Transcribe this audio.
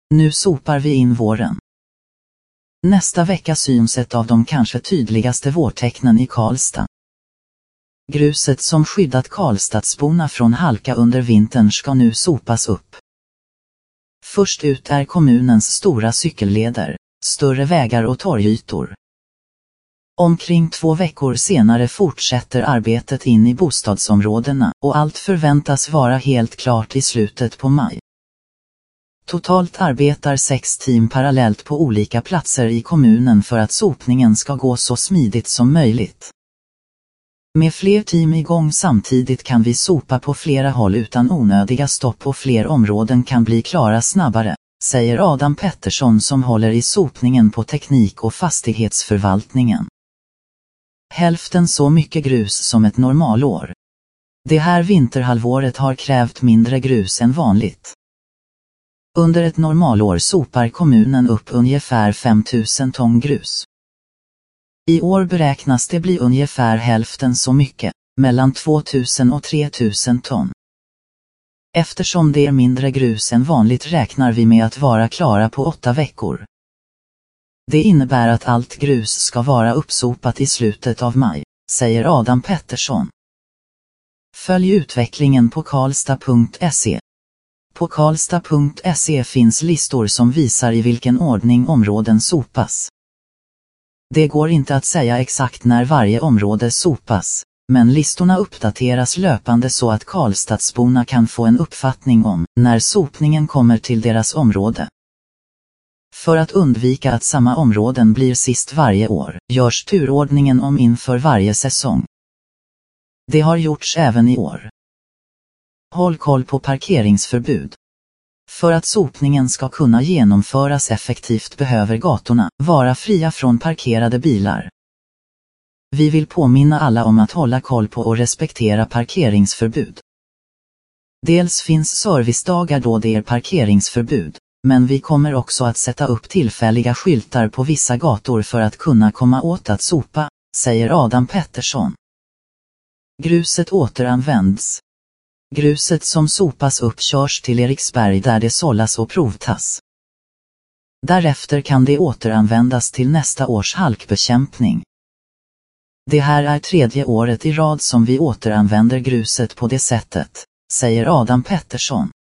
Nu sopar vi in våren. Nästa vecka syns ett av de kanske tydligaste vårtecknen i Karlstad. Gruset som skyddat Karlstadsborna från halka under vintern ska nu sopas upp. Först ut är kommunens stora cykelleder, större vägar och torgytor. Omkring 2 veckor senare fortsätter arbetet in i bostadsområdena och allt förväntas vara helt klart i slutet på maj. Totalt arbetar 6 team parallellt på olika platser i kommunen för att sopningen ska gå så smidigt som möjligt. Med fler team igång samtidigt kan vi sopa på flera håll utan onödiga stopp och fler områden kan bli klara snabbare, säger Adam Pettersson som håller i sopningen på teknik- och fastighetsförvaltningen. Hälften så mycket grus som ett normalår. Det här vinterhalvåret har krävt mindre grus än vanligt. Under ett normalår sopar kommunen upp ungefär 5000 ton grus. I år beräknas det bli ungefär hälften så mycket, mellan 2000 och 3000 ton. Eftersom det är mindre grus än vanligt räknar vi med att vara klara på 8 veckor. Det innebär att allt grus ska vara uppsopat i slutet av maj, säger Adam Pettersson. Följ utvecklingen på karlstad.se. På karlstad.se finns listor som visar i vilken ordning områden sopas. Det går inte att säga exakt när varje område sopas, men listorna uppdateras löpande så att Karlstadsborna kan få en uppfattning om när sopningen kommer till deras område. För att undvika att samma områden blir sist varje år, görs turordningen om inför varje säsong. Det har gjorts även i år. Håll koll på parkeringsförbud. För att sopningen ska kunna genomföras effektivt behöver gatorna vara fria från parkerade bilar. Vi vill påminna alla om att hålla koll på och respektera parkeringsförbud. Dels finns servicedagar då det är parkeringsförbud, men vi kommer också att sätta upp tillfälliga skyltar på vissa gator för att kunna komma åt att sopa, säger Adam Pettersson. Gruset återanvänds. Gruset som sopas upp körs till Eriksberg där det sållas och provtas. Därefter kan det återanvändas till nästa års halkbekämpning. Det här är 3:e året i rad som vi återanvänder gruset på det sättet, säger Adam Pettersson.